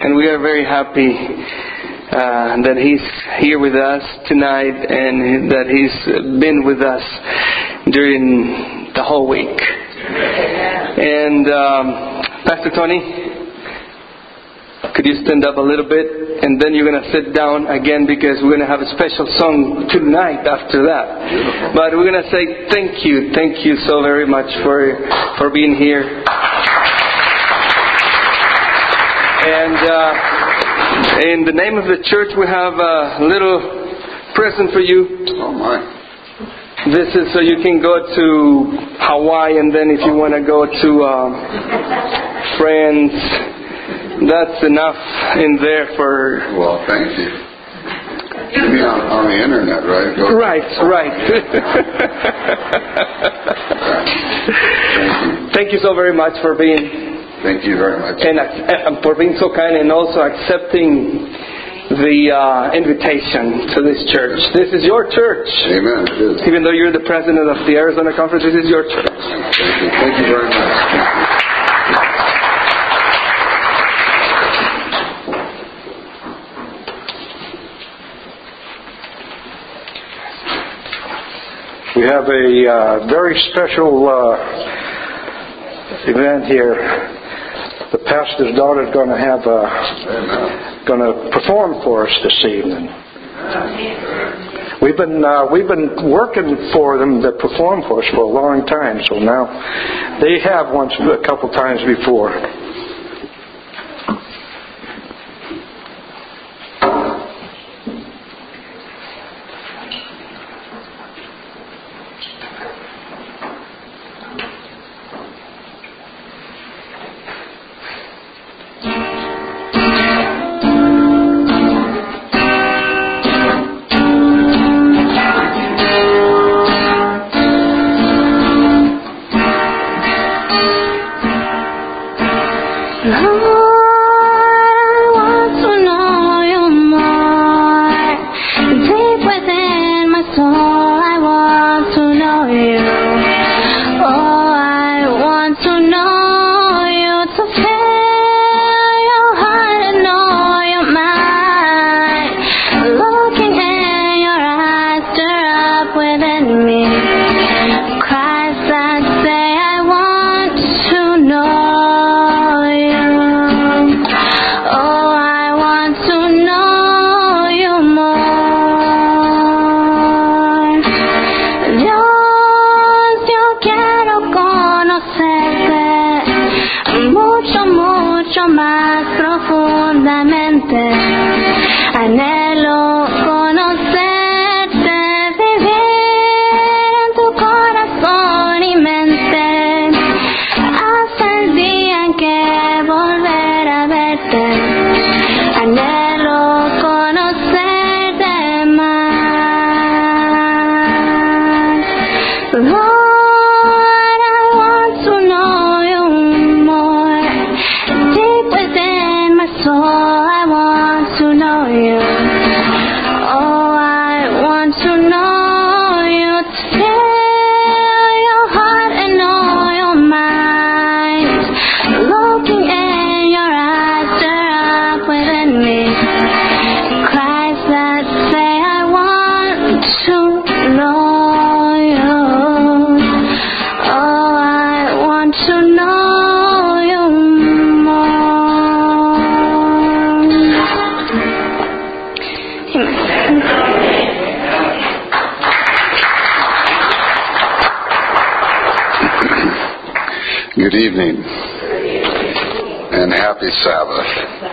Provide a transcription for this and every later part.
And we are very happy that He's here with us tonight and that He's been with us during the whole week. And Pastor Tony, could you stand up a little bit? And then you're going to sit down again because we're going to have a special song tonight after that. But we're going to say thank you so very much for being here. And in the name of the church, we have a little present for you. Oh my! This is so you can go to Hawaii, and then if you want to go to France, that's enough in there for. Well, thank you. You mean on the internet, right? Right. Thank you so very much for being. Thank you very much. And for being so kind and also accepting the invitation to this church. This is your church. Amen. It is. Even though you're the president of the Arizona Conference, this is your church. Thank you very much. We have a very special event here. The pastor's daughter is going to perform for us this evening. We've been working for them to perform for us for a long time, so now they have once a couple times before. Good evening and happy Sabbath.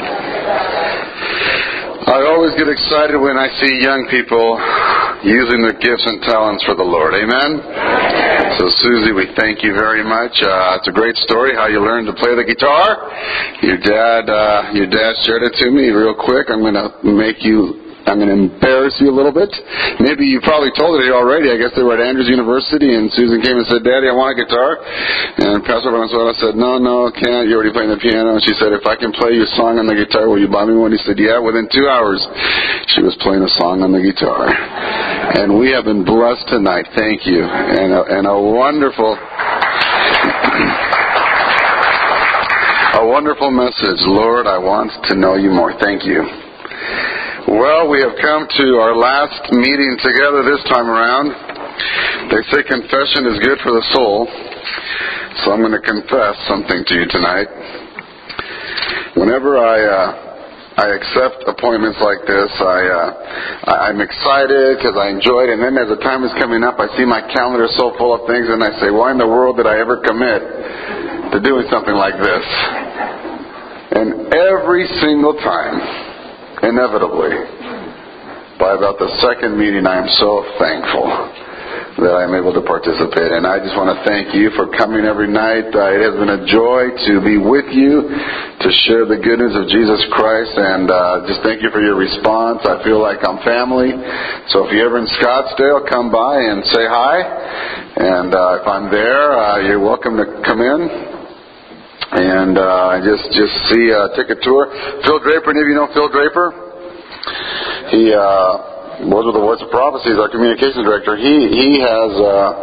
I always get excited when I see young people using their gifts and talents for the Lord. Amen? So Susie, we thank you very much. It's a great story how you learned to play the guitar. Your dad shared it to me real quick. I'm going to embarrass you a little bit. Maybe you probably told it already. I guess they were at Andrews University, and Susan came and said, "Daddy, I want a guitar." And Pastor Valenzuela said, No, can't. You're already playing the piano. And she said, "If I can play you a song on the guitar, will you buy me one?" He said, "Yeah." Within 2 hours, she was playing a song on the guitar. And we have been blessed tonight. Thank you. And a wonderful... A wonderful message. Lord, I want to know you more. Thank you. Well, we have come to our last meeting together this time around. They say confession is good for the soul, so I'm going to confess something to you tonight. Whenever I accept appointments like this, I'm excited because I enjoy it, and then as the time is coming up, I see my calendar so full of things, and I say, why in the world did I ever commit to doing something like this? And every single time, inevitably, by about the second meeting, I am so thankful that I am able to participate. And I just want to thank you for coming every night. It has been a joy to be with you, to share the good news of Jesus Christ, and just thank you for your response. I feel like I'm family. So if you're ever in Scottsdale, come by and say hi. And if I'm there, you're welcome to come in. And just take a tour. Phil Draper, any of you know Phil Draper? He was with the Voice of Prophecy, our communications director. He has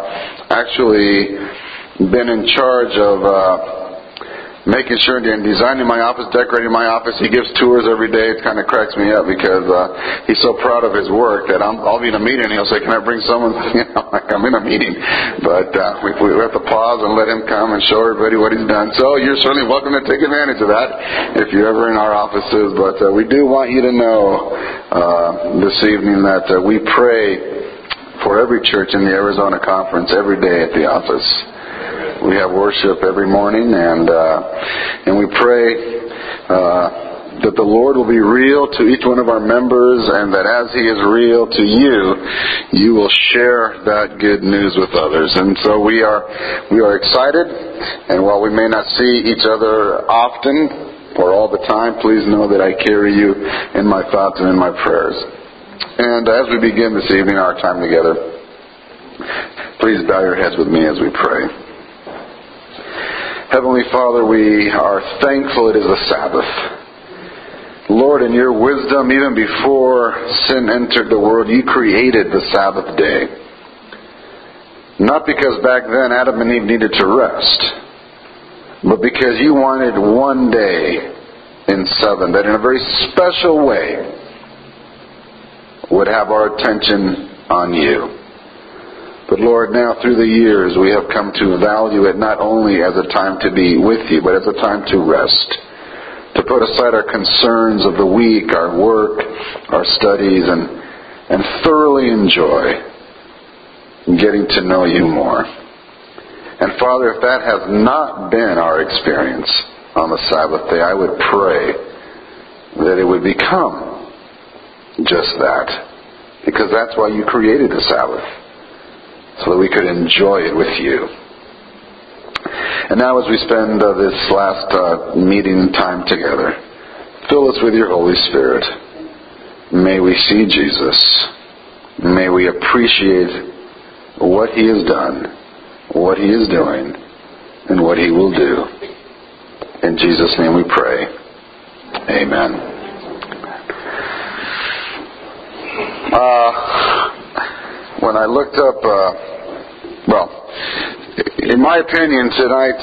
actually been in charge of making sure and designing my office, decorating my office. He gives tours every day. It kind of cracks me up because he's so proud of his work that I'll be in a meeting and he'll say, "Can I bring someone?" Like I'm in a meeting. But we have to pause and let him come and show everybody what he's done. So you're certainly welcome to take advantage of that if you're ever in our offices. But we do want you to know this evening that we pray for every church in the Arizona Conference every day at the office. We have worship every morning, and we pray that the Lord will be real to each one of our members, and that as He is real to you, you will share that good news with others. And so we are excited, and while we may not see each other often or all the time, please know that I carry you in my thoughts and in my prayers. And as we begin this evening, our time together, please bow your heads with me as we pray. Heavenly Father, we are thankful it is a Sabbath. Lord, in your wisdom, even before sin entered the world, you created the Sabbath day. Not because back then Adam and Eve needed to rest, but because you wanted one day in seven that in a very special way would have our attention on you. But Lord, now through the years we have come to value it not only as a time to be with you, but as a time to rest, to put aside our concerns of the week, our work, our studies, and thoroughly enjoy getting to know you more. And Father, if that has not been our experience on the Sabbath day, I would pray that it would become just that, because that's why you created the Sabbath, so that we could enjoy it with you. And now as we spend this last meeting time together, fill us with your Holy Spirit. May we see Jesus. May we appreciate what He has done, what He is doing, and what He will do. In Jesus' name we pray. Amen. When I looked up, in my opinion, tonight's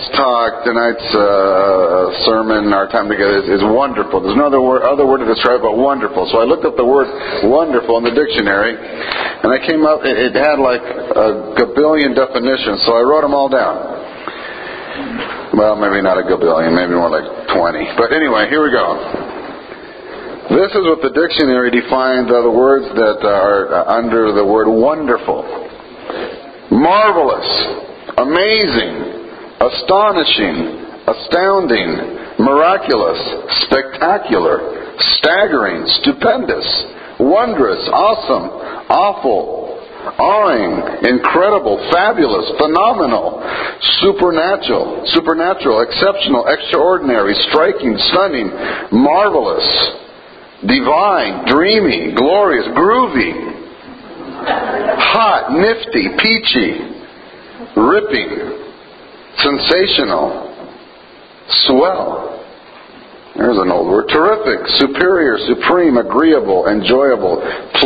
sermon, our time together is wonderful. There's no other word to describe but wonderful. So I looked up the word wonderful in the dictionary, and I came up, it had like a gabillion definitions, so I wrote them all down. Well, maybe not a gabillion, maybe more like 20. But anyway, here we go. This is what the dictionary defines the words that are under the word wonderful. Marvelous, amazing, astonishing, astounding, miraculous, spectacular, staggering, stupendous, wondrous, awesome, awful, awing, incredible, fabulous, phenomenal, supernatural, exceptional, extraordinary, striking, stunning, marvelous, divine, dreamy, glorious, groovy, hot, nifty, peachy, ripping, sensational, swell. There's an old word. Terrific, superior, supreme, agreeable, enjoyable,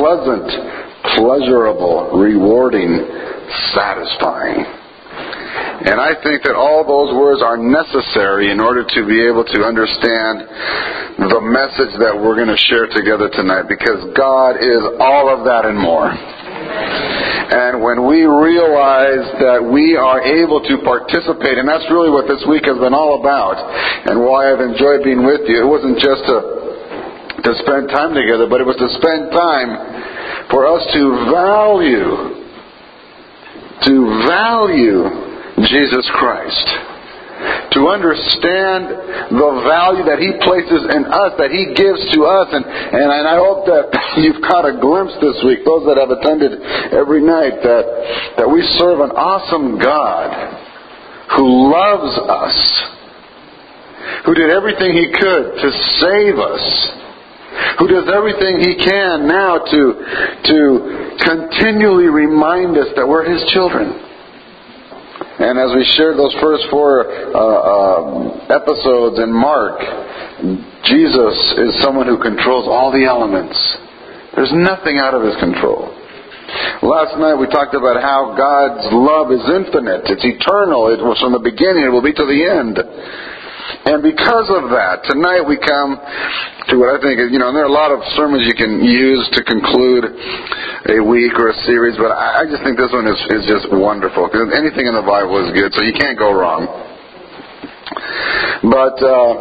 pleasant, pleasurable, rewarding, satisfying. And I think that all those words are necessary in order to be able to understand the message that we're going to share together tonight, because God is all of that and more. And when we realize that we are able to participate, and that's really what this week has been all about, and why I've enjoyed being with you. It wasn't just to spend time together, but it was to spend time for us to value Jesus Christ. To understand the value that He places in us, that He gives to us. And I hope that you've caught a glimpse this week, those that have attended every night, that we serve an awesome God who loves us, who did everything He could to save us, who does everything He can now to continually remind us that we're His children. And as we shared those first 4 episodes in Mark, Jesus is someone who controls all the elements. There's nothing out of His control. Last night we talked about how God's love is infinite. It's eternal. It was from the beginning. It will be to the end. And because of that, tonight we come to what I think is, and there are a lot of sermons you can use to conclude a week or a series, but I just think this one is just wonderful, because anything in the Bible is good, so you can't go wrong. But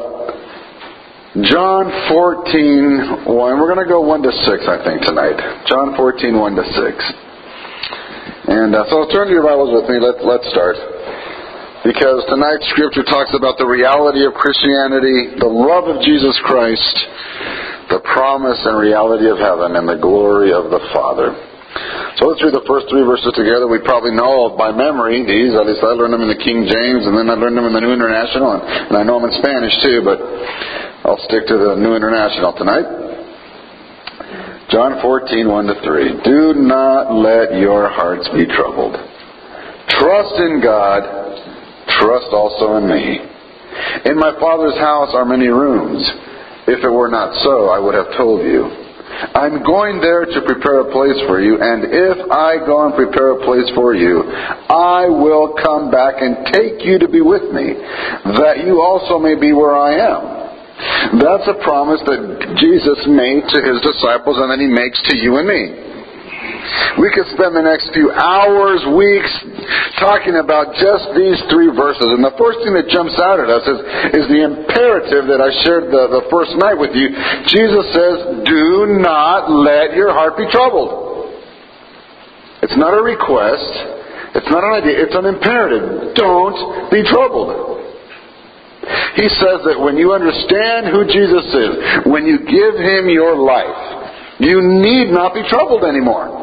John 14:1, we're going to go 1 to 6, I think, tonight. John 14:1 to 6. And so turn to your Bibles with me. Let's start. Because tonight's scripture talks about the reality of Christianity, the love of Jesus Christ, the promise and reality of heaven, and the glory of the Father. So let's read the first 3 verses together. We probably know by memory these. At least I learned them in the King James, and then I learned them in the New International, and I know them in Spanish too, but I'll stick to the New International tonight. John 14:1 to 3. Do not let your hearts be troubled. Trust in God. Trust also in me. In my Father's house are many rooms. If it were not so, I would have told you. I'm going there to prepare a place for you, and if I go and prepare a place for you, I will come back and take you to be with me, that you also may be where I am. That's a promise that Jesus made to His disciples, and that He makes to you and me. We could spend the next few hours, weeks, talking about just these 3 verses. And the first thing that jumps out at us is the imperative that I shared the first night with you. Jesus says, do not let your heart be troubled. It's not a request. It's not an idea. It's an imperative. Don't be troubled. He says that when you understand who Jesus is, when you give Him your life, you need not be troubled anymore.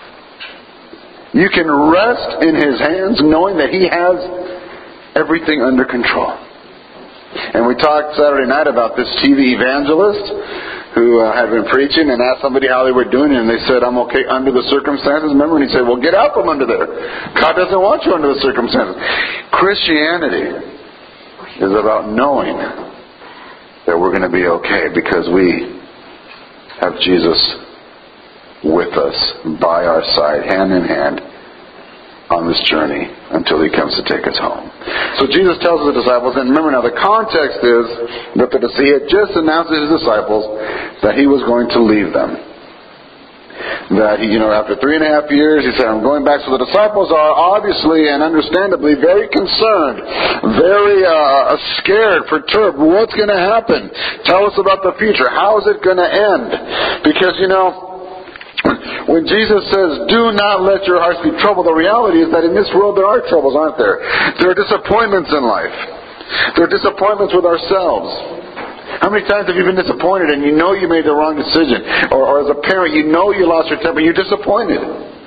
You can rest in His hands knowing that He has everything under control. And we talked Saturday night about this TV evangelist who had been preaching and asked somebody how they were doing, and they said, I'm okay under the circumstances. Remember? And he said, well, get out from under there. God doesn't want you under the circumstances. Christianity is about knowing that we're going to be okay because we have Jesus with us, by our side, hand in hand, on this journey until He comes to take us home. So Jesus tells the disciples, and remember now, the context is that He had just announced to His disciples that He was going to leave them. That after 3.5 years, He said, I'm going back. So the disciples are obviously and understandably very concerned, very scared, perturbed. What's going to happen? Tell us about the future. How is it going to end? Because, when Jesus says, do not let your hearts be troubled, the reality is that in this world there are troubles, aren't there? There are disappointments in life. There are disappointments with ourselves. How many times have you been disappointed and you know you made the wrong decision? Or as a parent, you know you lost your temper, you're disappointed.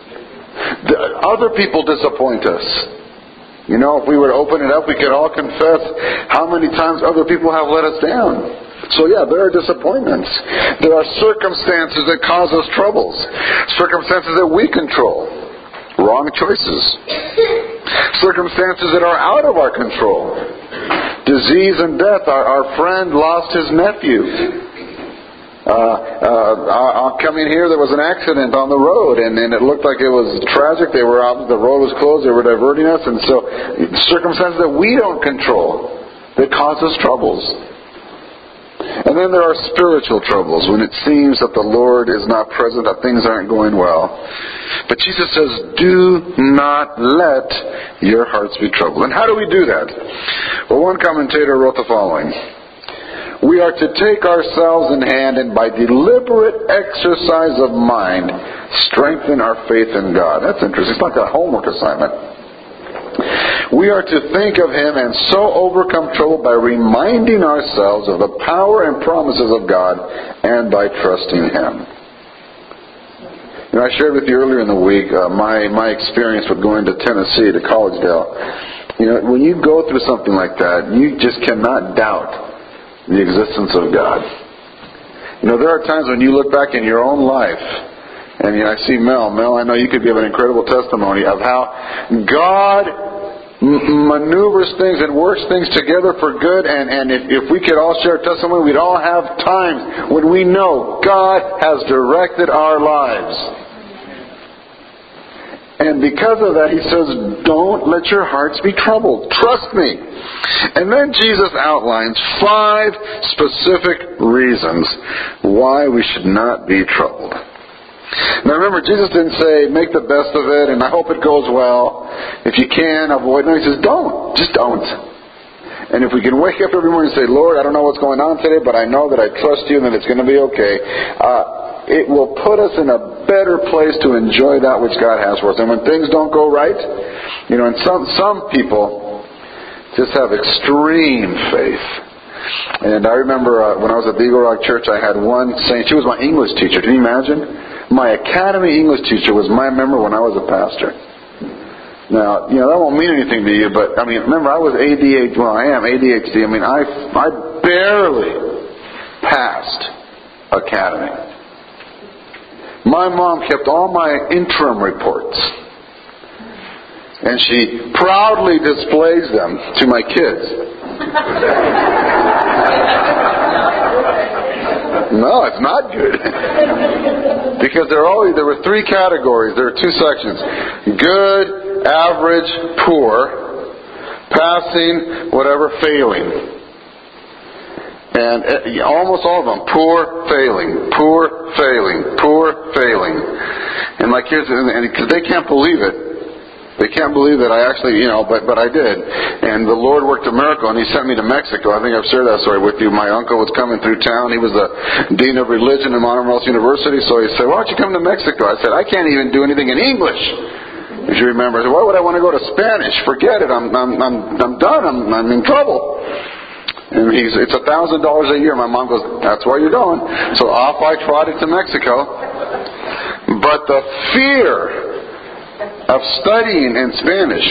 Other people disappoint us. If we were to open it up, we could all confess how many times other people have let us down. So there are disappointments. There are circumstances that cause us troubles. Circumstances that we control. Wrong choices. Circumstances that are out of our control. Disease and death. Our friend lost his nephew. Coming here, there was an accident on the road, and it looked like it was tragic. The road was closed. They were diverting us, and so circumstances that we don't control that cause us troubles. And then there are spiritual troubles when it seems that the Lord is not present, that things aren't going well. But Jesus says, do not let your hearts be troubled. And how do we do that? Well, one commentator wrote the following: we are to take ourselves in hand and by deliberate exercise of mind strengthen our faith in God. That's interesting. It's like a homework assignment. We are to think of Him and so overcome trouble by reminding ourselves of the power and promises of God and by trusting Him. I shared with you earlier in the week my experience with going to Tennessee, to Collegedale. When you go through something like that, you just cannot doubt the existence of God. There are times when you look back in your own life, and I see Mel. Mel, I know you could give an incredible testimony of how God maneuvers things and works things together for good. And if we could all share testimony, we'd all have times when we know God has directed our lives. And because of that, He says, don't let your hearts be troubled. Trust me. And then Jesus outlines 5 specific reasons why we should not be troubled. Now remember, Jesus didn't say, make the best of it and I hope it goes well. If you can, avoid it. No, He says, don't. Just don't. And if we can wake up every morning and say, Lord, I don't know what's going on today, but I know that I trust You and that it's going to be okay, it will put us in a better place to enjoy that which God has for us. And when things don't go right, and some people just have extreme faith. And I remember when I was at the Eagle Rock Church, I had one saint. She was my English teacher. Can you imagine? My academy English teacher was my member when I was a pastor. Now, that won't mean anything to you, but remember, I was ADHD. Well, I am ADHD. I barely passed academy. My mom kept all my interim reports, and she proudly displays them to my kids. No, it's not good. Because there were 3 categories. There were 2 sections: good, average, poor, passing, whatever, failing. And almost all of them, poor, failing, poor, failing, poor, failing. And my kids, because they can't believe it. They can't believe that I actually, but I did. And the Lord worked a miracle, and He sent me to Mexico. I think I've shared that story with you. My uncle was coming through town. He was the dean of religion at Montermoros University, so he said, why don't you come to Mexico? I said, I can't even do anything in English. If you remember, I said, why would I want to go to Spanish? Forget it. I'm done. I'm in trouble. And it's $1,000 a year. My mom goes, that's why you're going. So off I trotted to Mexico. But the fear of studying in Spanish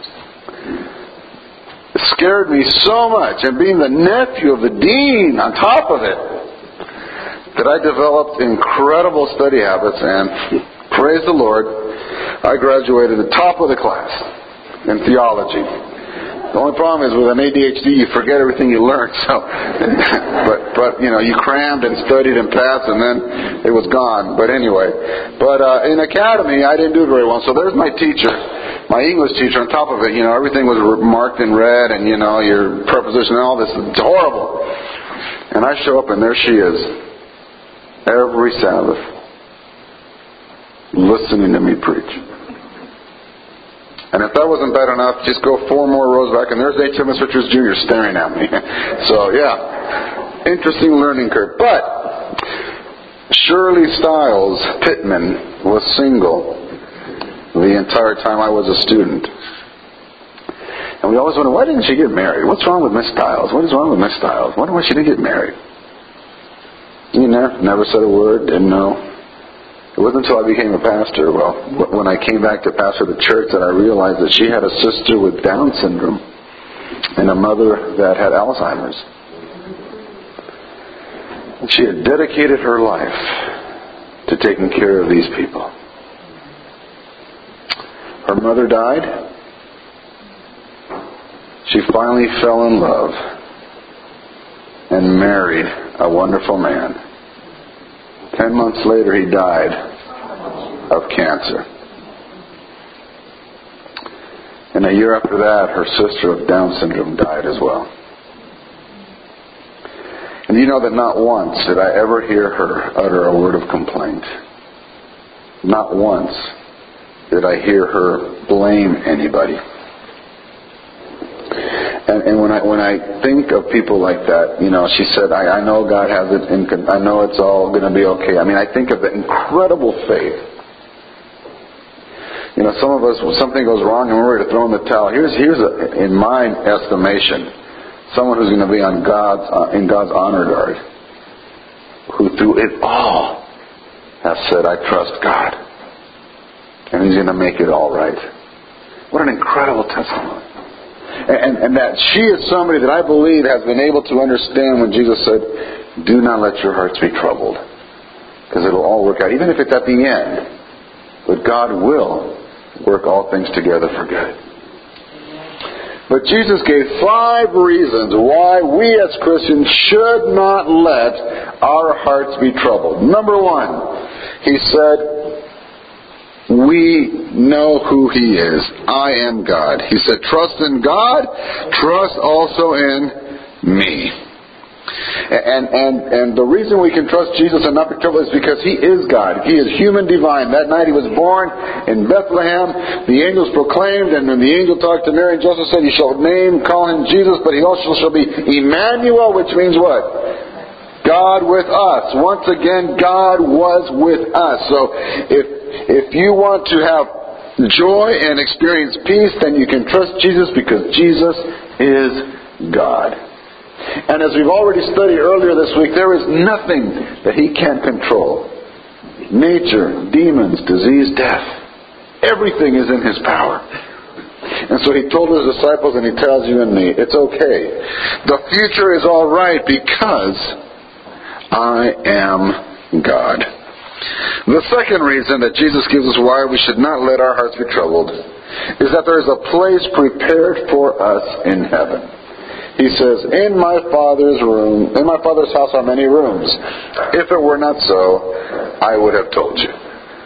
scared me so much, and being the nephew of the dean on top of it, that I developed incredible study habits, and praise the Lord, I graduated at the top of the class in theology. The only problem is with an ADHD, you forget everything you learned. So, but you crammed and studied and passed, and then it was gone. But anyway, in academy, I didn't do very well. So there's my teacher, my English teacher. On top of it, everything was marked in red, and your preposition and all this. It's horrible. And I show up, and there she is, every Sabbath, listening to me preach. And if that wasn't bad enough, just go 4 more rows back, and there's H.M.S. Richards Jr. staring at me. So, yeah, interesting learning curve. But Shirley Stiles Pittman was single the entire time I was a student. And we always wonder, why didn't she get married? What's wrong with Miss Stiles? What is wrong with Miss Stiles? Why she didn't get married? Never said a word, didn't know. It wasn't until I became a pastor, when I came back to pastor the church, that I realized that she had a sister with Down syndrome and a mother that had Alzheimer's. And she had dedicated her life to taking care of these people. Her mother died. She finally fell in love and married a wonderful man. 10 months later, he died of cancer. And a year after that, her sister of Down syndrome died as well. And you know that not once did I ever hear her utter a word of complaint. Not once did I hear her blame anybody. And when I think of people like that, you know, she said, I know God has it, I know it's all going to be okay. I mean, I think of the incredible faith. You know, some of us, when something goes wrong and we're ready to throw in the towel, here's in my estimation, someone who's going to be in God's honor guard, who through it all has said, I trust God, and He's going to make it all right. What an incredible testimony. And that she is somebody that I believe has been able to understand when Jesus said, do not let your hearts be troubled, because it'll all work out, even if it's at the end. But God will work all things together for good. But Jesus gave 5 reasons why we as Christians should not let our hearts be troubled. Number 1, He said, we know who He is. I am God. He said, trust in God, trust also in me. And the reason we can trust Jesus and not be troubled is because He is God. He is human divine. That night He was born in Bethlehem. The angels proclaimed, and then the angel talked to Mary and Joseph, said, you shall call Him Jesus, but He also shall be Emmanuel, which means what? God with us. Once again, God was with us. So if you want to have joy and experience peace, then you can trust Jesus, because Jesus is God. And as we've already studied earlier this week, there is nothing that He can't control. Nature, demons, disease, death. Everything is in His power. And so He told His disciples, and He tells you and me, it's okay. The future is all right because I am God. The second reason that Jesus gives us why we should not let our hearts be troubled is that there is a place prepared for us in heaven. He says, in my Father's house are many rooms. If it were not so, I would have told you.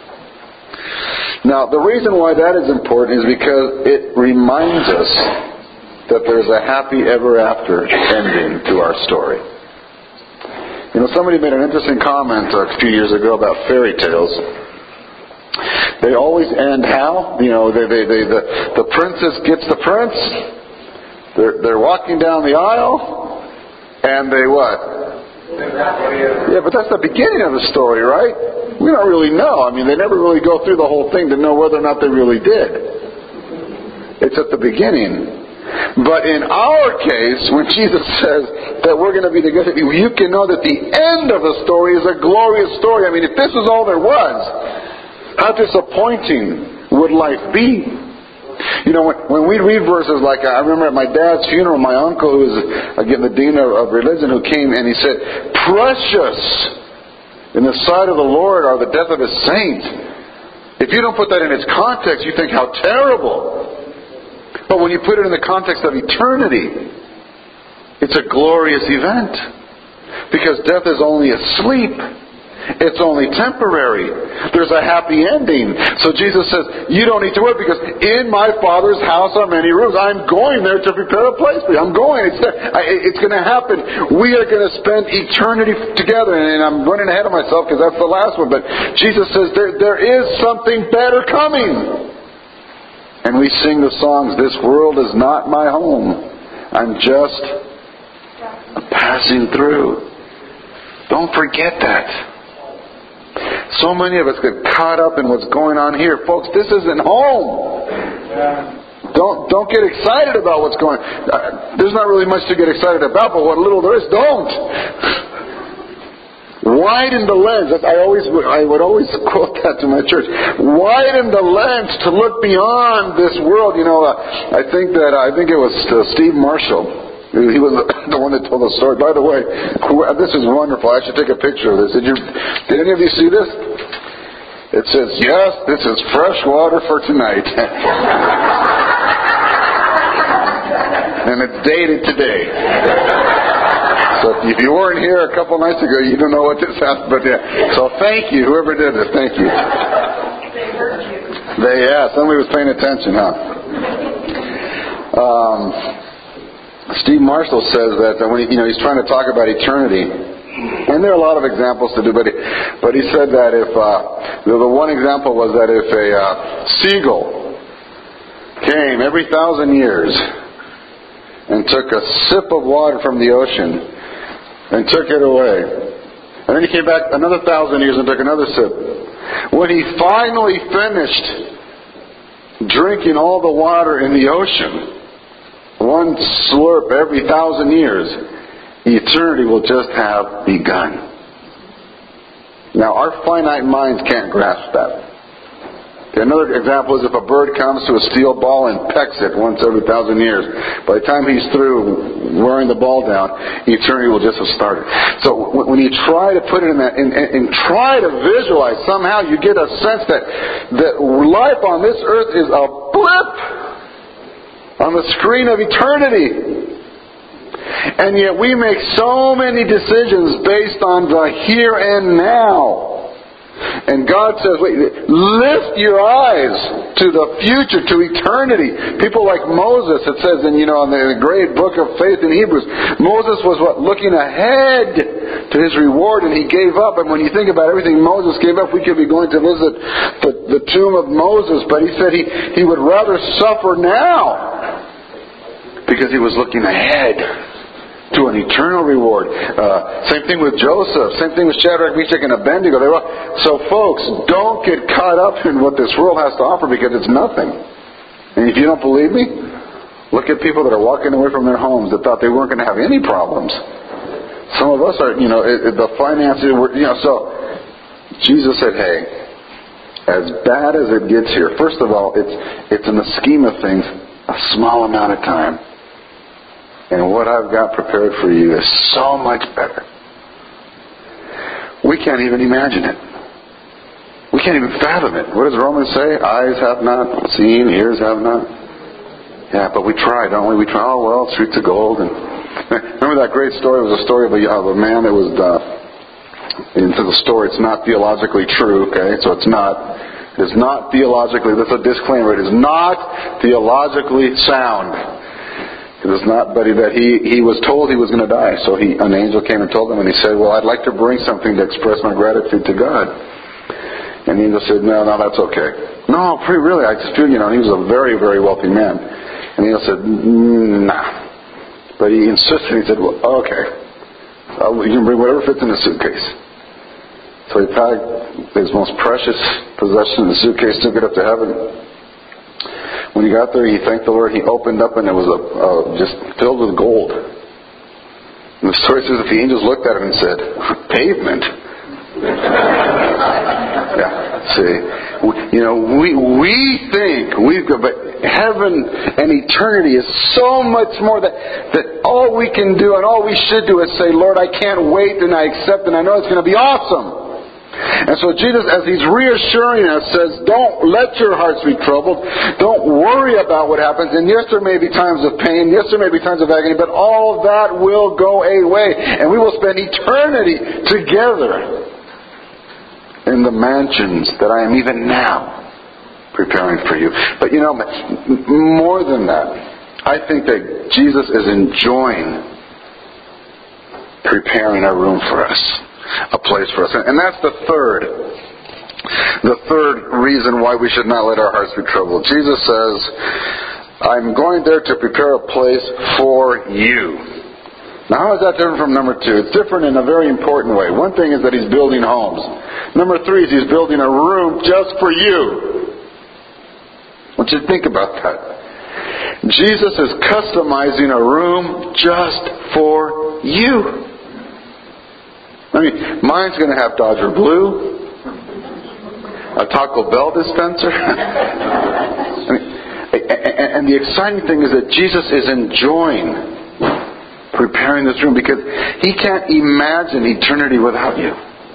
Now, the reason why that is important is because it reminds us that there's a happy ever after ending to our story. You know, somebody made an interesting comment a few years ago about fairy tales. They always end how? You know, the princess gets the prince. They're walking down the aisle, and they what? Yeah, but that's the beginning of the story, right? We don't really know. I mean, they never really go through the whole thing to know whether or not they really did. It's at the beginning. But in our case, when Jesus says that we're going to be together, you can know that the end of the story is a glorious story. I mean, if this was all there was, how disappointing would life be? You know, when we read verses like, I remember at my dad's funeral, my uncle, who was, again, the dean of religion, who came and he said, precious in the sight of the Lord are the death of His saints. If you don't put that in its context, you think, how terrible. But when you put it in the context of eternity, it's a glorious event. Because death is only a sleep. It's only temporary. There's a happy ending. So Jesus says, you don't need to worry, because in my Father's house are many rooms. I'm going there to prepare a place for you. I'm going. It's going to happen. We are going to spend eternity together. And I'm running ahead of myself because that's the last one. But Jesus says there is something better coming. And we sing the songs, this world is not my home. I'm just passing through. Don't forget that. So many of us get caught up in what's going on here. Folks, this isn't home. Don't get excited about what's going on. There's not really much to get excited about, but what little there is, don't. Widen the lens. I would always quote that to my church. Widen the lens to look beyond this world. You know, I think it was Steve Marshall. He was the one that told the story. By the way, this is wonderful. I should take a picture of this. Did any of you see this? It says, yes, this is fresh water for tonight. And it's dated today. So if you weren't here a couple nights ago, you don't know what this happened. But yeah. So thank you, whoever did this. Thank you. Somebody was paying attention, huh? Steve Marshall says that when he's trying to talk about eternity, and there are a lot of examples to do, but he said that if the one example was that if a seagull came every 1,000 years and took a sip of water from the ocean and took it away, and then he came back another 1,000 years and took another sip, when he finally finished drinking all the water in the ocean, one slurp every 1,000 years, eternity will just have begun. Now, our finite minds can't grasp that. Okay, another example is if a bird comes to a steel ball and pecks it once every 1,000 years, by the time he's through wearing the ball down, eternity will just have started. So when you try to put it in that, and try to visualize, somehow you get a sense that life on this earth is a blip on the screen of eternity. And yet we make so many decisions based on the here and now. And God says, wait, lift your eyes to the future, to eternity. People like Moses, it says in the great book of faith in Hebrews, Moses was looking ahead to his reward, and he gave up. And when you think about everything Moses gave up, we could be going to visit the tomb of Moses, but he said he would rather suffer now because he was looking ahead to an eternal reward. Same thing with Joseph. Same thing with Shadrach, Meshach, and Abednego. So folks, don't get caught up in what this world has to offer, because it's nothing. And if you don't believe me, look at people that are walking away from their homes that thought they weren't going to have any problems. Some of us are, the finances were, so Jesus said, hey, as bad as it gets here, first of all, it's in the scheme of things a small amount of time. And what I've got prepared for you is so much better. We can't even imagine it. We can't even fathom it. What does Romans say? Eyes have not seen, ears have not. Yeah, but we try, don't we? We try, streets of gold. And remember that great story? It was a story of a man that was, into the story, it's not theologically true, okay? So it's not theologically, that's a disclaimer, it is not theologically sound. It was not, but that he was told he was going to die. So an angel came and told him, and he said, well, I'd like to bring something to express my gratitude to God. And the angel said, no, that's okay. No, really, I just feel, he was a very, very wealthy man. And the angel said, nah. But he insisted, he said, well, okay. You can bring whatever fits in the suitcase. So he packed his most precious possession in the suitcase, took it up to heaven. When he got there, he thanked the Lord. He opened up, and it was just filled with gold. And the story says that the angels looked at him and said, pavement? Yeah, see. We think we've got, but heaven and eternity is so much more that all we can do and all we should do is say, Lord, I can't wait, and I accept, and I know it's going to be awesome. And so Jesus, as He's reassuring us, says, don't let your hearts be troubled. Don't worry about what happens. And yes, there may be times of pain. Yes, there may be times of agony. But all that will go away. And we will spend eternity together in the mansions that I am even now preparing for you. But more than that, I think that Jesus is enjoying preparing a room for us. A place for us. And that's the third reason why we should not let our hearts be troubled. Jesus says, I'm going there to prepare a place for you. Now, how is that different from number two? It's different in a very important way. One thing is that He's building homes. Number three is He's building a room just for you. I want you to think about that. Jesus is customizing a room just for you. Mine's going to have Dodger Blue, a Taco Bell dispenser. And the exciting thing is that Jesus is enjoying preparing this room because He can't imagine eternity without you.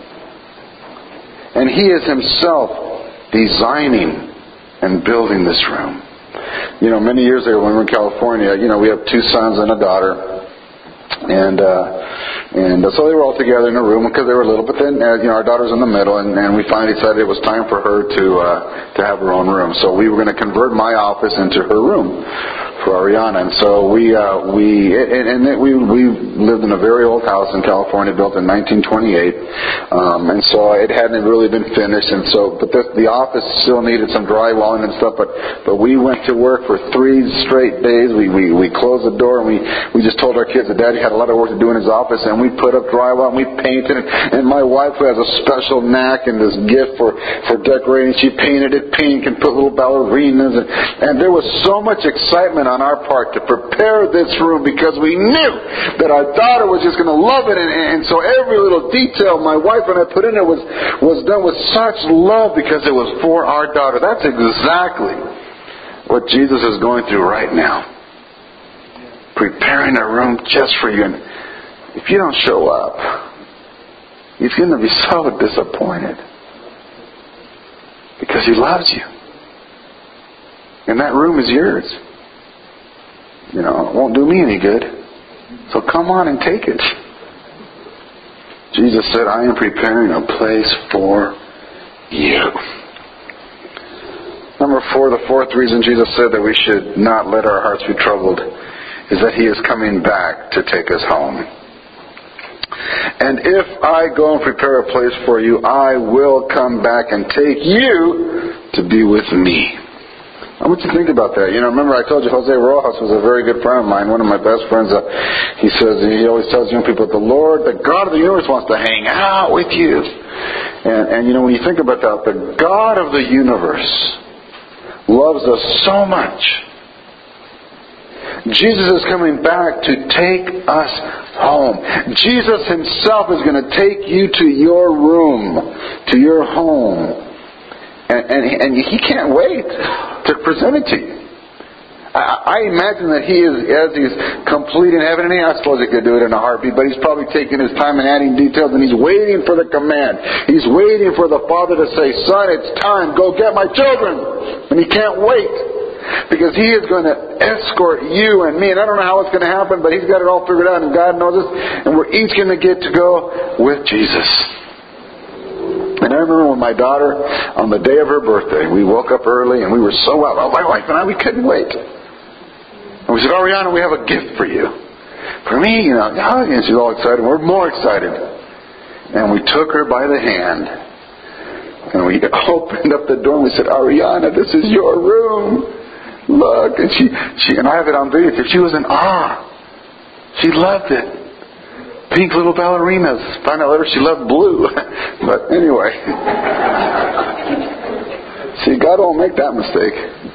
And He is Himself designing and building this room. Many years ago when we were in California, we have 2 sons and a daughter. And And so they were all together in a room because they were little. But then, our daughter's in the middle, and we finally decided it was time for her to have her own room. So we were going to convert my office into her room for Ariana. And so we lived in a very old house in California, built in 1928. And so it hadn't really been finished. And so, but the office still needed some drywalling and stuff. But we went to work for 3 straight days. We closed the door and we just told our kids that Daddy had a lot of work to do in his office, and we put up drywall and we painted it. And my wife, who has a special knack and this gift for decorating, she painted it pink and put little ballerinas, and there was so much excitement on our part to prepare this room because we knew that our daughter was just going to love it. And so every little detail my wife and I put in it was done with such love because it was for our daughter. That's exactly what Jesus is going through right now. Preparing a room just for you. And if you don't show up, He's going to be so disappointed because He loves you. And that room is yours. It won't do me any good. So come on and take it. Jesus said, I am preparing a place for you. Number 4, the fourth reason Jesus said that we should not let our hearts be troubled is that He is coming back to take us home. And if I go and prepare a place for you, I will come back and take you to be with me. I want you to think about that. Remember I told you Jose Rojas was a very good friend of mine, one of my best friends. He always tells young people, the God of the universe wants to hang out with you. And when you think about that, the God of the universe loves us so much. Jesus is coming back to take us home. Jesus Himself is going to take you to your room, to your home. And He can't wait to present it to you. I imagine that He is, as He's completing heaven, and I suppose He could do it in a heartbeat, but He's probably taking His time and adding details, and He's waiting for the command. He's waiting for the Father to say, Son, it's time, go get my children. And He can't wait. Because He is going to escort you and me. And I don't know how it's going to happen, but He's got it all figured out, and God knows us. And we're each going to get to go with Jesus. And I remember when my daughter, on the day of her birthday, we woke up early and we were so well. My wife and I, we couldn't wait. And we said, Ariana, we have a gift for you. For me, and she's all excited. We're more excited. And we took her by the hand. And we opened up the door and we said, Ariana, this is your room. Look. And she and I have it on video. She was in awe. She loved it. Pink little ballerinas. Found out later she loved blue. But anyway. See, God won't make that mistake.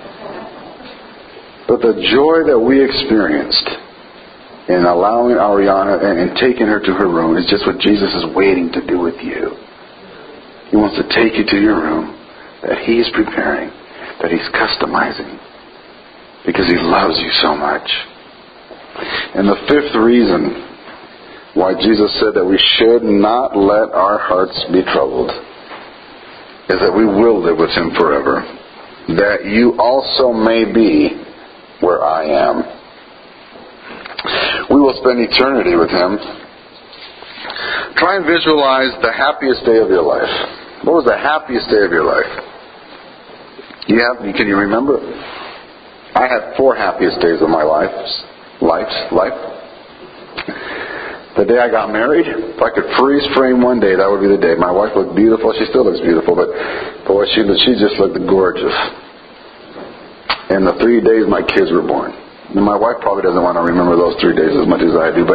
But the joy that we experienced in allowing Ariana and taking her to her room is just what Jesus is waiting to do with you. He wants to take you to your room that He's preparing, that He's customizing, because He loves you so much. And the fifth reason why Jesus said that we should not let our hearts be troubled is that we will live with Him forever, that you also may be where I am. We will spend eternity with Him. Try and visualize the happiest day of your life. What was the happiest day of your life? Can you remember? I had 4 happiest days of my life. The day I got married, if I could freeze frame one day, that would be the day. My wife looked beautiful. She still looks beautiful, but boy, she just looked gorgeous. And the 3 days my kids were born. And my wife probably doesn't want to remember those 3 days as much as I do, but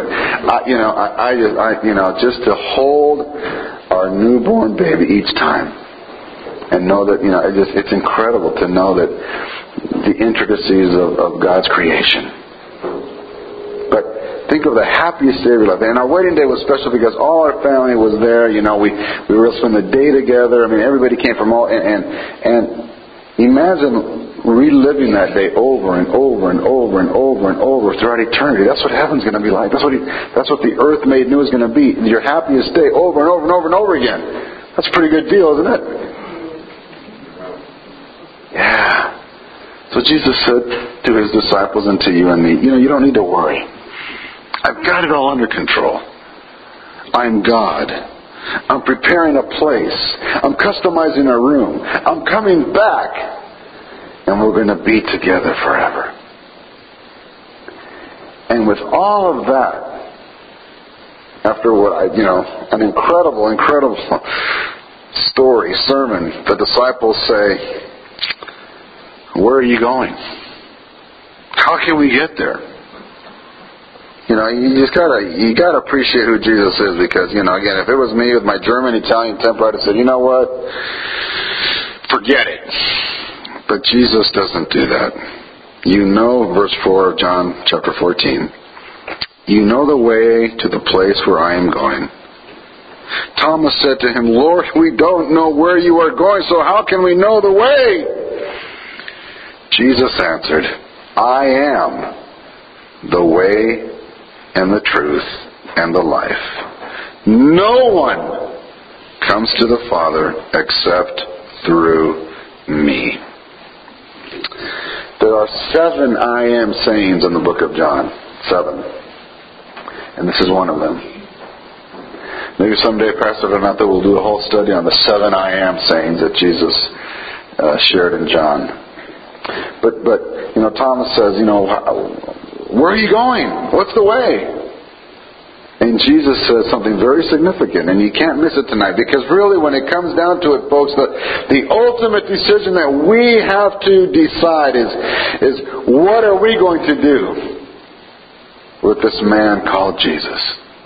just to hold our newborn baby each time and know that it's incredible to know that the intricacies of God's creation. But think of the happiest day of your life. And our wedding day was special because all our family was there. We were able to spend the day together. I mean, everybody came from all and imagine reliving that day over and over and over and over and over throughout eternity. That's what heaven's going to be like. That's what the earth made new is going to be. Your happiest day over and over and over and over again. That's a pretty good deal, isn't it? Yeah. So Jesus said to His disciples and to you and me, you don't need to worry. I've got it all under control. I'm God. I'm preparing a place. I'm customizing a room. I'm coming back. And we're going to be together forever. And with all of that, after what an incredible story, sermon, the disciples say, where are you going? How can we get there? You gotta appreciate who Jesus is, because, again, if it was me with my German, Italian temper, I'd have said, you know what? Forget it. But Jesus doesn't do that. Verse 4 of John chapter 14. You know the way to the place where I am going. Thomas said to him, Lord, we don't know where you are going, so how can we know the way? Jesus answered, I am the way and the truth and the life. No one comes to the Father except through me. There are 7 I am sayings in the book of John. 7. And this is one of them. Maybe someday, Pastor Donata will do a whole study on the 7 I am sayings that Jesus shared in John. But Thomas says, where are you going? What's the way? And Jesus says something very significant, and you can't miss it tonight, because really when it comes down to it, folks, the ultimate decision that we have to decide is what are we going to do with this man called Jesus?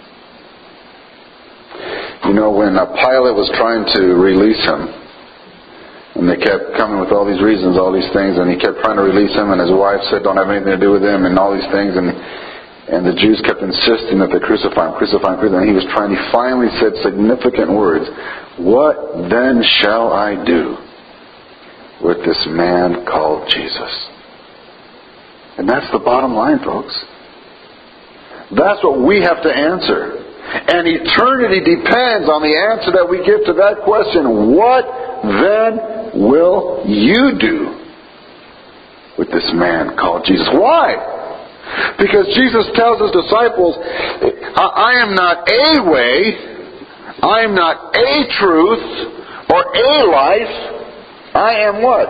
When Pilate was trying to release him, and they kept coming with all these reasons, all these things, and he kept trying to release him, and his wife said, don't have anything to do with him, and all these things, and the Jews kept insisting that they crucify him, and he was trying. He finally said significant words. What then shall I do with this man called Jesus? And that's the bottom line, folks. That's what we have to answer. And eternity depends on the answer that we give to that question. What then will you do with this man called Jesus? Why? Because Jesus tells his disciples, I am not a way, I am not a truth, or a life. I am what?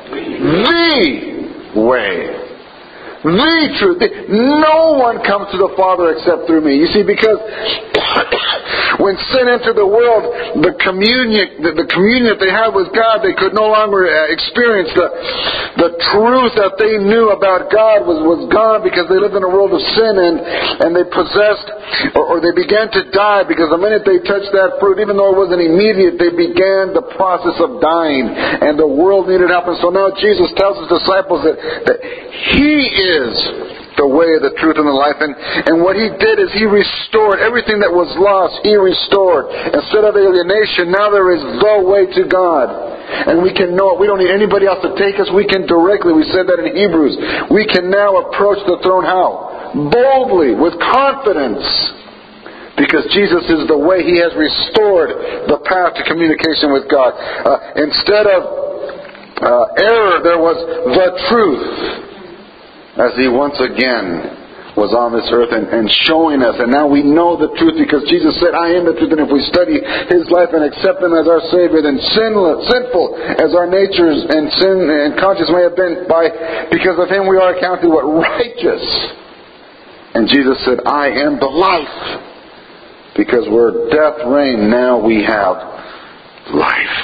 The way. The truth. No one comes to the Father except through me. You see, because when sin entered the world, the communion that they had with God, they could no longer experience. The truth that they knew about God was gone, because they lived in a world of sin, and they possessed, or they began to die, because the minute they touched that fruit, even though it wasn't immediate, they began the process of dying, and the world needed help. And so now Jesus tells his disciples that He is the way, the truth, and the life. And what He did is He restored everything that was lost. He restored. Instead of alienation, now there is the way to God. And we can know it. We don't need anybody else to take us. We can directly. We said that in Hebrews. We can now approach the throne how? Boldly, with confidence. Because Jesus is the way. He has restored the path to communication with God. Instead of error, there was the truth. As He once again was on this earth and showing us. And now we know the truth, because Jesus said, I am the truth. And if we study His life and accept Him as our Savior, then sinful as our natures and sin and conscience may have been, because of Him we are accounted what? Righteous. And Jesus said, I am the life. Because where death reigned, now we have life.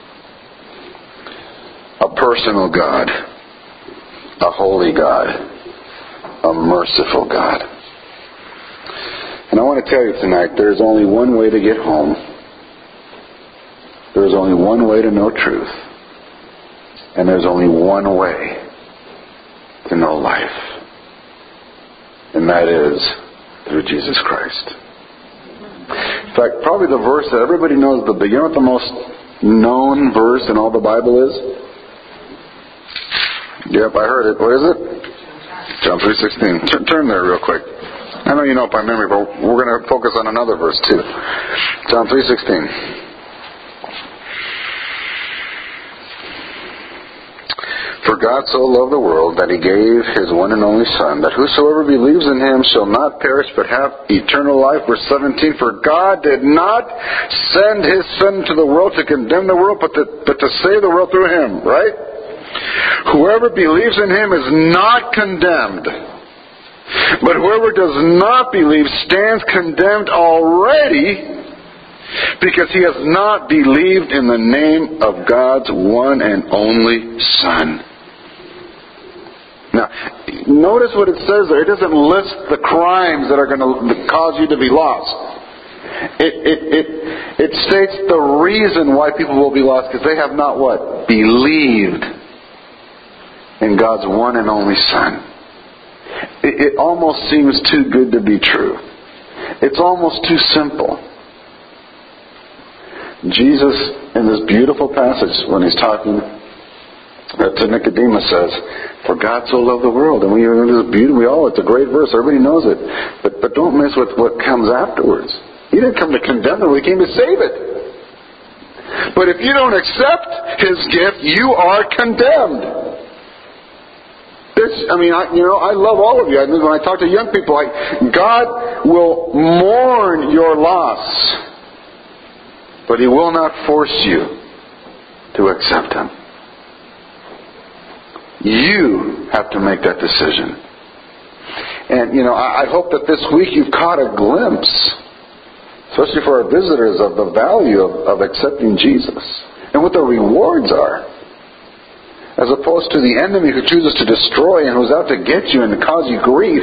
A personal God. A holy God. A merciful God. And I want to tell you tonight, there's only one way to get home. There's only one way to know truth. And there's only one way to know life. And that is through Jesus Christ. In fact, probably the verse that everybody knows, you know what the most known verse in all the Bible is? Yep, I heard it. What is it? John 3:16. Turn there real quick. I know you know it by memory, but we're going to focus on another verse too. John 3:16. For For God so loved the world that he gave his one and only Son, that whosoever believes in him shall not perish but have eternal life. Verse 17, for God did not send his Son into the world to condemn the world, but to save the world through him, right? Whoever believes in him is not condemned. But whoever does not believe stands condemned already, because he has not believed in the name of God's one and only Son. Now, notice what it says there. It doesn't list the crimes that are going to cause you to be lost. It states the reason why people will be lost, because they have not what? Believed in God's one and only Son. It almost seems too good to be true. It's almost too simple. Jesus, in this beautiful passage, when he's talking to Nicodemus, says, for God so loved the world. And it's a great verse, everybody knows it. But don't miss what comes afterwards. He didn't come to condemn it, he came to save it. But if you don't accept his gift, you are condemned. I love all of you. When I talk to young people, God will mourn your loss, but he will not force you to accept him. You have to make that decision. And, I hope that this week you've caught a glimpse, especially for our visitors, of the value of accepting Jesus and what the rewards are. As opposed to the enemy who chooses to destroy and who's out to get you and to cause you grief.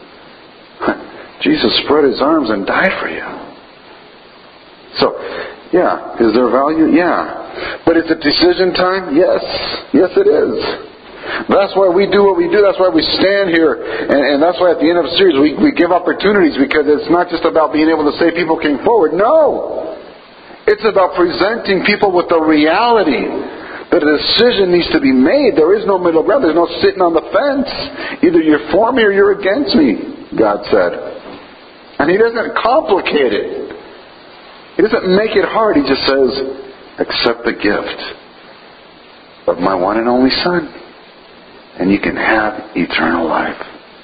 Jesus spread his arms and died for you. So, yeah. Is there value? Yeah. But is it decision time? Yes. Yes, it is. That's why we do what we do. That's why we stand here. And that's why at the end of the series we give opportunities, because it's not just about being able to say people came forward. No. It's about presenting people with the reality that a decision needs to be made. There is no middle ground. There's no sitting on the fence. Either you're for me or you're against me, God said. And he doesn't complicate it. He doesn't make it hard. He just says, accept the gift of my one and only Son, and you can have eternal life.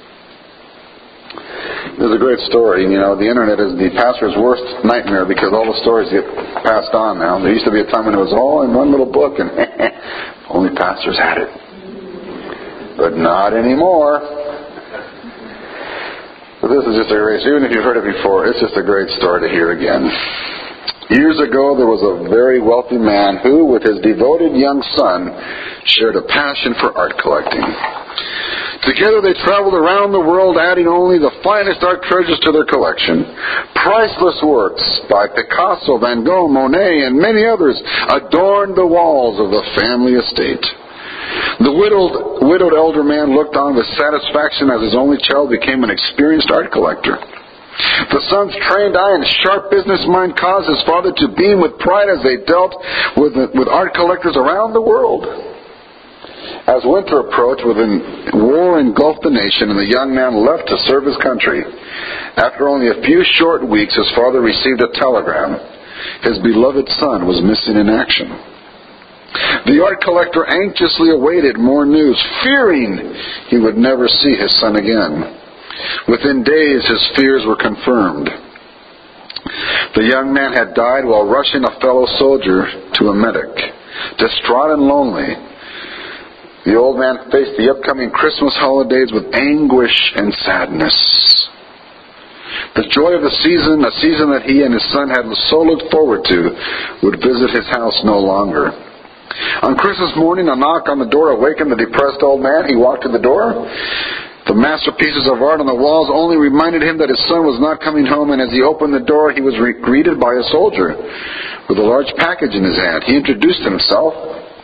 There's a great story. The internet is the pastor's worst nightmare, because all the stories get passed on now. There used to be a time when it was all in one little book, and only pastors had it. But not anymore. But this is just a great, even if you've heard it before, it's just a great story to hear again. Years ago, there was a very wealthy man who, with his devoted young son, shared a passion for art collecting. Together they traveled around the world, adding only the finest art treasures to their collection. Priceless works by Picasso, Van Gogh, Monet, and many others adorned the walls of the family estate. The widowed elder man looked on with satisfaction as his only child became an experienced art collector. The son's trained eye and sharp business mind caused his father to beam with pride as they dealt with art collectors around the world. As winter approached, war engulfed the nation, and the young man left to serve his country. After only a few short weeks, his father received a telegram. His beloved son was missing in action. The art collector anxiously awaited more news, fearing he would never see his son again. Within days, his fears were confirmed. The young man had died while rushing a fellow soldier to a medic. Distraught and lonely, the old man faced the upcoming Christmas holidays with anguish and sadness. The joy of the season, a season that he and his son had so looked forward to, would visit his house no longer. On Christmas morning, a knock on the door awakened the depressed old man. He walked to the door. The masterpieces of art on the walls only reminded him that his son was not coming home, and as he opened the door, he was greeted by a soldier with a large package in his hand. He introduced himself.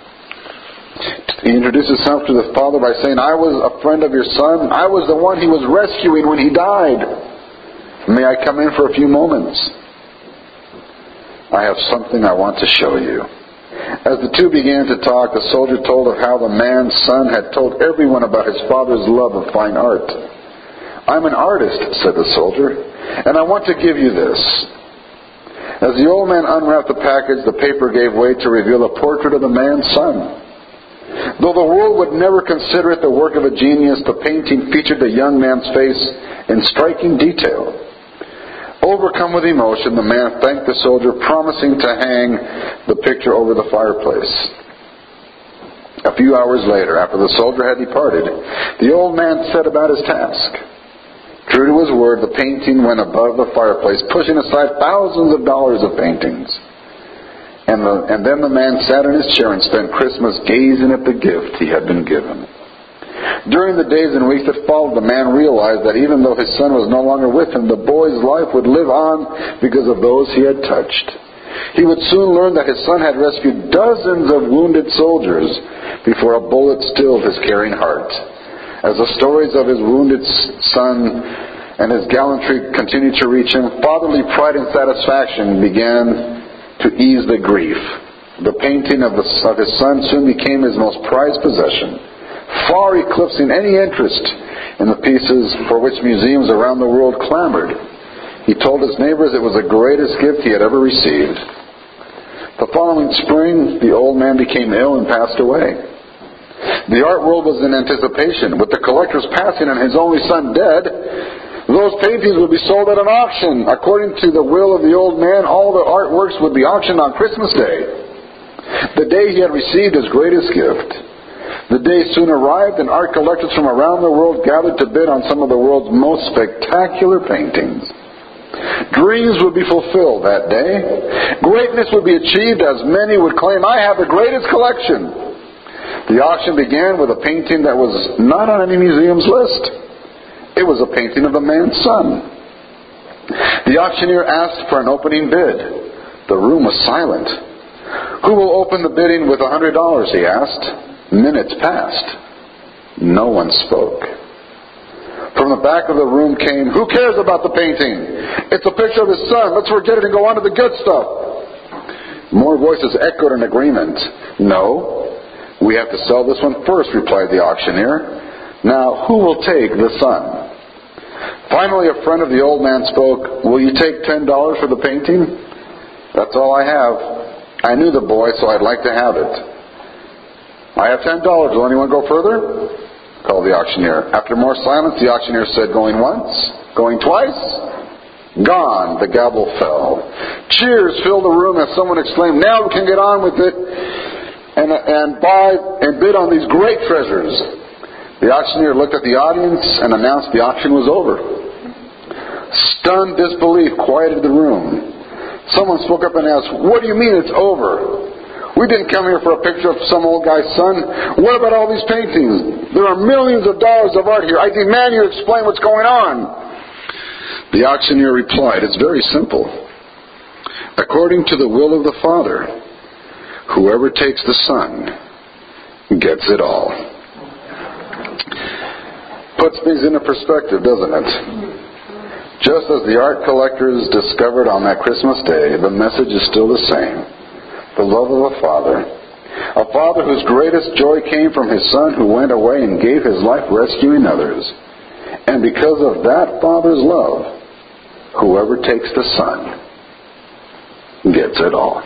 He introduced himself to the father by saying, "I was a friend of your son. I was the one he was rescuing when he died. May I come in for a few moments? I have something I want to show you." As the two began to talk, the soldier told of how the man's son had told everyone about his father's love of fine art. "I'm an artist," said the soldier, "and I want to give you this." As the old man unwrapped the package, the paper gave way to reveal a portrait of the man's son. Though the world would never consider it the work of a genius, the painting featured the young man's face in striking detail. Overcome with emotion, the man thanked the soldier, promising to hang the picture over the fireplace. A few hours later, after the soldier had departed, the old man set about his task. True to his word, the painting went above the fireplace, pushing aside thousands of dollars of paintings. And then the man sat in his chair and spent Christmas gazing at the gift he had been given. During the days and weeks that followed, the man realized that even though his son was no longer with him, the boy's life would live on because of those he had touched. He would soon learn that his son had rescued dozens of wounded soldiers before a bullet stilled his caring heart. As the stories of his wounded son and his gallantry continued to reach him, fatherly pride and satisfaction began to ease the grief. The painting of his son soon became his most prized possession, far eclipsing any interest in the pieces for which museums around the world clamored. He told his neighbors it was the greatest gift he had ever received. The following spring, the old man became ill and passed away. The art world was in anticipation. With the collector's passing and his only son dead, those paintings would be sold at an auction. According to the will of the old man, all the artworks would be auctioned on Christmas Day, the day he had received his greatest gift. The day soon arrived, and art collectors from around the world gathered to bid on some of the world's most spectacular paintings. Dreams would be fulfilled that day. Greatness would be achieved as many would claim, "I have the greatest collection." The auction began with a painting that was not on any museum's list. It was a painting of a man's son. The auctioneer asked for an opening bid. The room was silent. "Who will open the bidding with $100? he asked. Minutes passed. No one spoke. From the back of the room came, "Who cares about the painting? It's a picture of his son. Let's forget it and go on to the good stuff." More voices echoed in agreement. "No, we have to sell this one first," replied the auctioneer. "Now, who will take the son?" Finally, a friend of the old man spoke. "Will you take $10 for the painting?" "That's all I have. I knew the boy, so I'd like to have it." "I have $10. Will anyone go further?" called the auctioneer. After more silence, the auctioneer said, "Going once? Going twice?" Gone. The gavel fell. Cheers filled the room as someone exclaimed, "Now we can get on with it and buy and bid on these great treasures." The auctioneer looked at the audience and announced the auction was over. Stunned disbelief quieted the room. Someone spoke up and asked, "What do you mean it's over? We didn't come here for a picture of some old guy's son. What about all these paintings? There are millions of dollars of art here. I demand you explain what's going on." The auctioneer replied, "It's very simple. According to the will of the Father, whoever takes the Son gets it all." Puts things into perspective, doesn't it? Just as the art collectors discovered on that Christmas day, the message is still the same. The love of a Father whose greatest joy came from His Son who went away and gave His life rescuing others. And because of that Father's love, whoever takes the Son gets it all.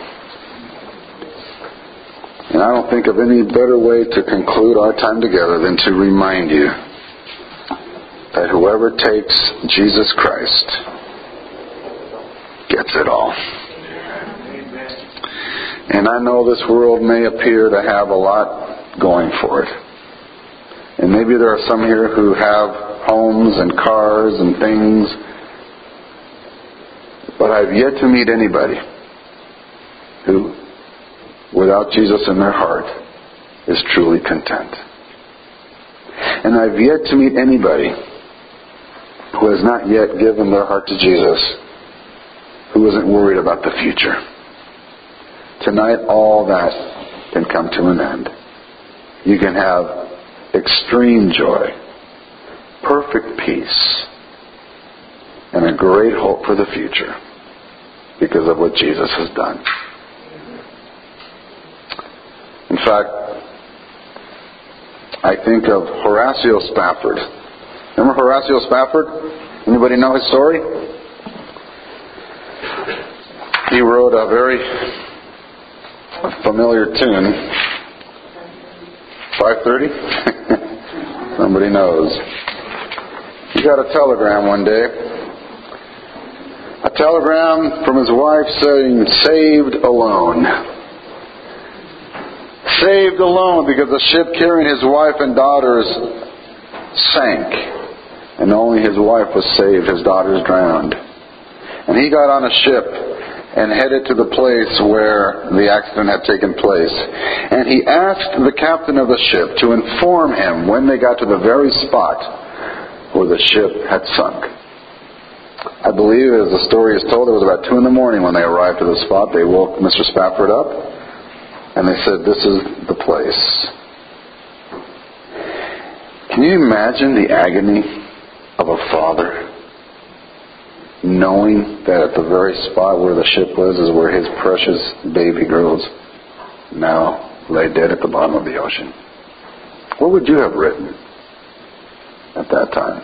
And I don't think of any better way to conclude our time together than to remind you that whoever takes Jesus Christ gets it all. And I know this world may appear to have a lot going for it. And maybe there are some here who have homes and cars and things. But I've yet to meet anybody who, without Jesus in their heart, is truly content. And I've yet to meet anybody who has not yet given their heart to Jesus, who isn't worried about the future. Tonight, all that can come to an end. You can have extreme joy, perfect peace, and a great hope for the future because of what Jesus has done. In fact, I think of Horatio Spafford. Remember Horatio Spafford? Anybody know his story? He wrote a very familiar tune 5:30? Somebody knows. He got a telegram one day. A telegram from his wife saying, "Saved alone." Saved alone because the ship carrying his wife and daughters sank. And only his wife was saved. His daughters drowned. And he got on a ship and headed to the place where the accident had taken place. And he asked the captain of the ship to inform him when they got to the very spot where the ship had sunk. I believe, as the story is told, it was about 2 in the morning when they arrived to the spot. They woke Mr. Spafford up, and they said, "This is the place." Can you imagine the agony of a father, knowing that at the very spot where the ship was is where his precious baby girls now lay dead at the bottom of the ocean? What would you have written at that time?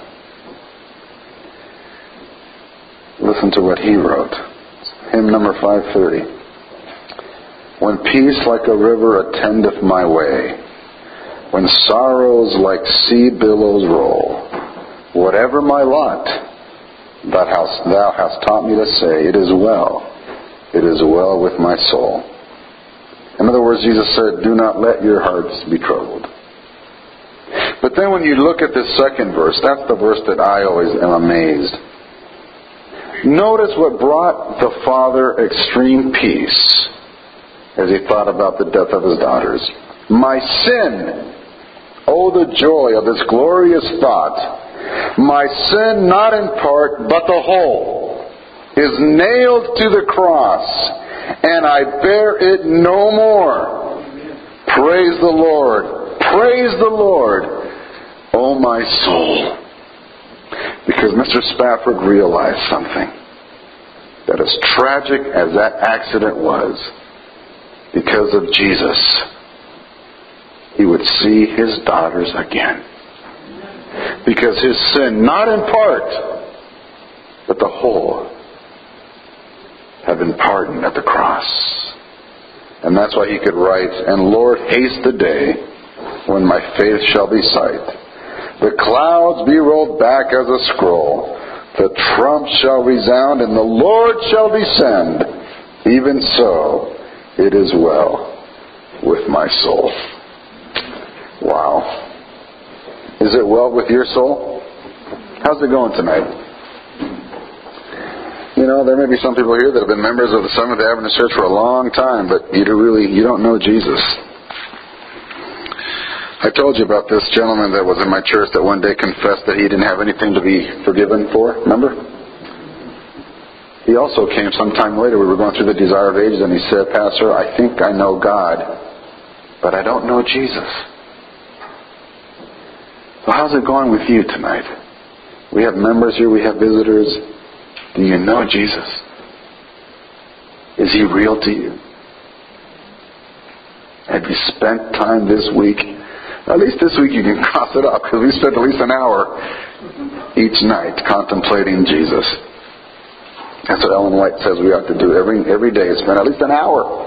Listen to what he wrote. Hymn number 530. When peace like a river attendeth my way, when sorrows like sea billows roll, whatever my lot, thou hast taught me to say, it is well with my soul. In other words, Jesus said, do not let your hearts be troubled. But then when you look at this second verse, that's the verse that I always am amazed. Notice what brought the father extreme peace as he thought about the death of his daughters. My sin, oh the joy of this glorious thought, my sin not in part but the whole is nailed to the cross, and I bear it no more. Praise the Lord, praise the Lord, oh my soul. Because Mr. Spafford realized something. That as tragic as that accident was, because of Jesus, he would see his daughters again. Because his sin, not in part, but the whole, had been pardoned at the cross. And that's why he could write, and Lord, haste the day when my faith shall be sight. The clouds be rolled back as a scroll. The trump shall resound, and the Lord shall descend. Even so, it is well with my soul. Wow. Is it well with your soul? How's it going tonight? You know, there may be some people here that have been members of the Seventh Adventist Church for a long time, but you don't know Jesus. I told you about this gentleman that was in my church that one day confessed that he didn't have anything to be forgiven for. Remember? He also came sometime later. We were going through the Desire of Ages, and he said, Pastor, I think I know God, but I don't know Jesus. So how's it going with you tonight? We have members here. We have visitors. Do you know Jesus? Is he real to you? Have you spent time this week? At least this week you can cross it up, because we spent at least an hour each night contemplating Jesus. That's what Ellen White says we ought to do every day, spend at least an hour.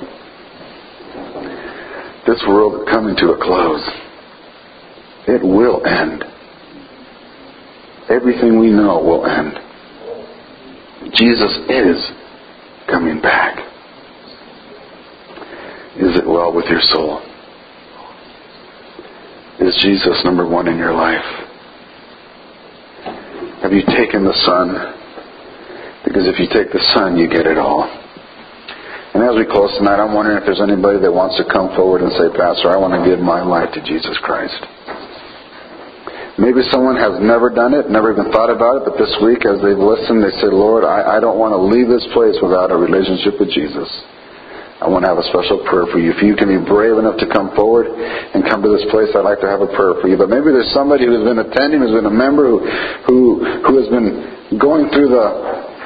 This world is coming to a close. It will end. Everything we know will end. Jesus is coming back. Is it well with your soul? Is Jesus number one in your life? Have you taken the Son? Because if you take the Son, you get it all. And as we close tonight, I'm wondering if there's anybody that wants to come forward and say, Pastor, I want to give my life to Jesus Christ. Maybe someone has never done it, never even thought about it, but this week as they've listened, they say, Lord, I don't want to leave this place without a relationship with Jesus. I want to have a special prayer for you. If you can be brave enough to come forward and come to this place, I'd like to have a prayer for you. But maybe there's somebody who's been attending, who's been a member, who has been going through the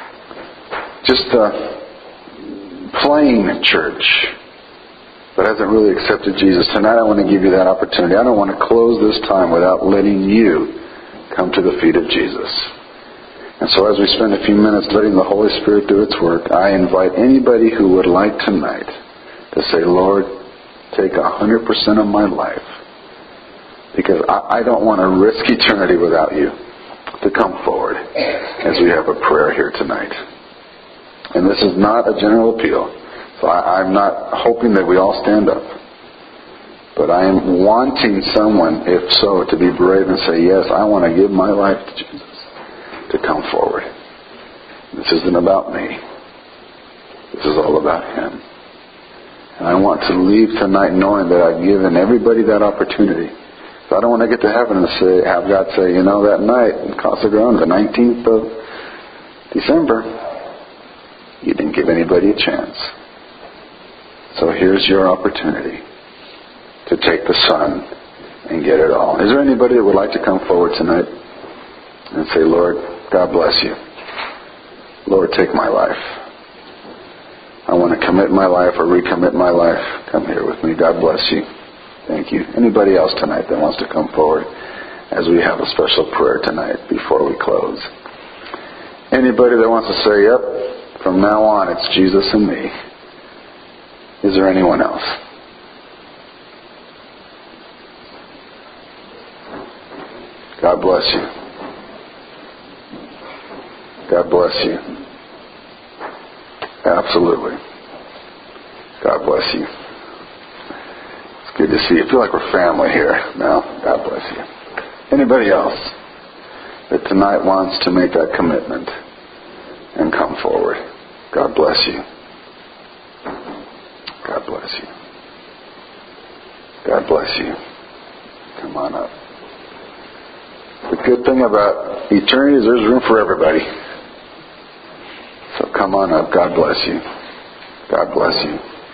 plain church, but hasn't really accepted Jesus. Tonight I want to give you that opportunity. I don't want to close this time without letting you come to the feet of Jesus. And so as we spend a few minutes letting the Holy Spirit do its work, I invite anybody who would like tonight to say, Lord, take 100% of my life because I don't want to risk eternity without you, to come forward as we have a prayer here tonight. And this is not a general appeal, so I'm not hoping that we all stand up. But I am wanting someone, if so, to be brave and say, yes, I want to give my life to Jesus, to come forward. This isn't about me. This is all about Him. And I want to leave tonight knowing that I've given everybody that opportunity. So I don't want to get to heaven and have God say, that night in Casa Grande, the 19th of December, you didn't give anybody a chance. So here's your opportunity to take the Son and get it all. Is there anybody that would like to come forward tonight and say, Lord, God bless you. Lord, take my life. I want to commit my life or recommit my life. Come here with me. God bless you. Thank you. Anybody else tonight that wants to come forward as we have a special prayer tonight before we close? Anybody that wants to say, yep, from now on it's Jesus and me. Is there anyone else? God bless you. God bless you. Absolutely. God bless you. It's good to see you. I feel like we're family here now. God bless you. Anybody else that tonight wants to make that commitment and come forward? God bless you. God bless you. God bless you. Come on up. The good thing about eternity is there's room for everybody. So come on up. God bless you. God bless you.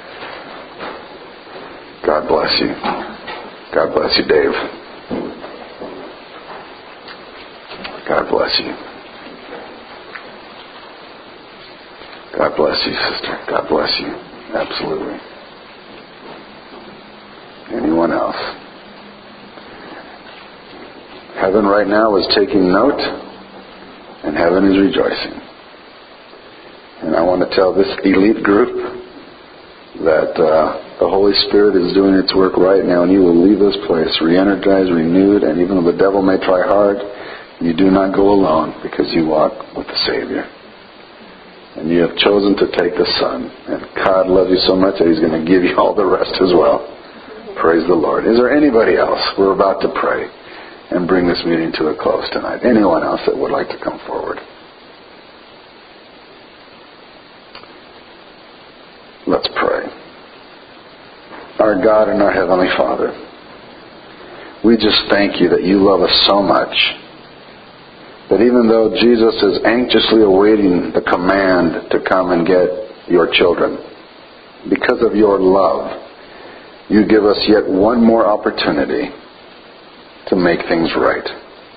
God bless you. God bless you, Dave. God bless you. God bless you, sister. God bless you. Absolutely. Anyone else? Heaven right now is taking note, and heaven is rejoicing. And I want to tell this elite group that the Holy Spirit is doing its work right now, and you will leave this place re-energized, renewed, and even though the devil may try hard, you do not go alone because you walk with the Savior. And you have chosen to take the Son. And God loves you so much that He's going to give you all the rest as well. Praise the Lord. Is there anybody else? We're about to pray and bring this meeting to a close tonight. Anyone else that would like to come forward? Let's pray. Our God and our Heavenly Father, we just thank you that you love us so much that even though Jesus is anxiously awaiting the command to come and get your children, because of your love, you give us yet one more opportunity to make things right.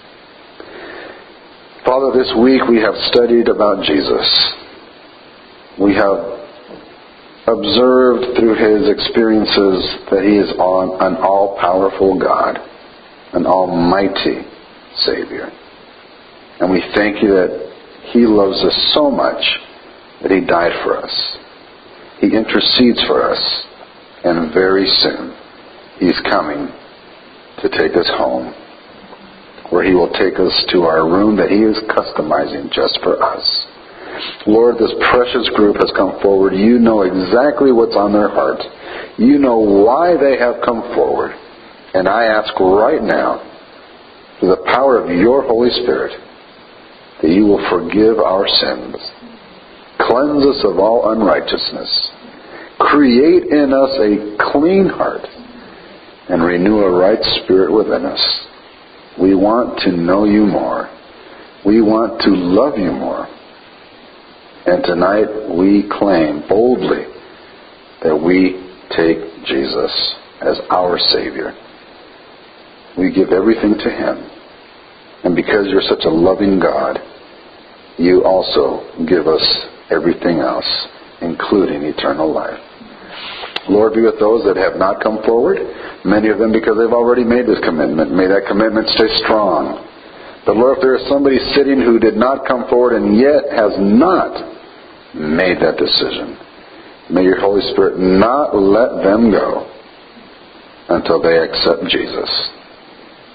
Father, this week we have studied about Jesus. We have observed through His experiences that He is an all-powerful God, an almighty Savior. And we thank you that He loves us so much that He died for us. He intercedes for us. And very soon, He's coming to take us home, where He will take us to our room that He is customizing just for us. Lord, this precious group has come forward. You know exactly what's on their heart. You know why they have come forward. And I ask right now, through the power of your Holy Spirit, that you will forgive our sins, cleanse us of all unrighteousness, create in us a clean heart, and renew a right spirit within us. We want to know you more. We want to love you more. And tonight we claim boldly that we take Jesus as our Savior. We give everything to Him. And because you're such a loving God, you also give us everything else, including eternal life. Lord, be with those that have not come forward, many of them because they've already made this commitment. May that commitment stay strong. But Lord, if there is somebody sitting who did not come forward and yet has not made that decision, may your Holy Spirit not let them go until they accept Jesus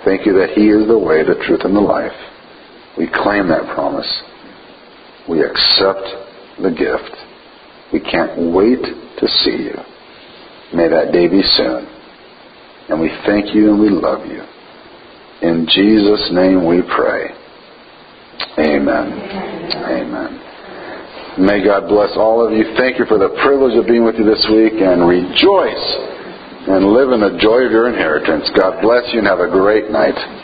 Thank you that He is the way, the truth, and the life. We claim that promise. We accept the gift. We can't wait to see you. May that day be soon. And we thank you and we love you. In Jesus' name we pray. Amen. Amen. May God bless all of you. Thank you for the privilege of being with you this week, and rejoice and live in the joy of your inheritance. God bless you and have a great night.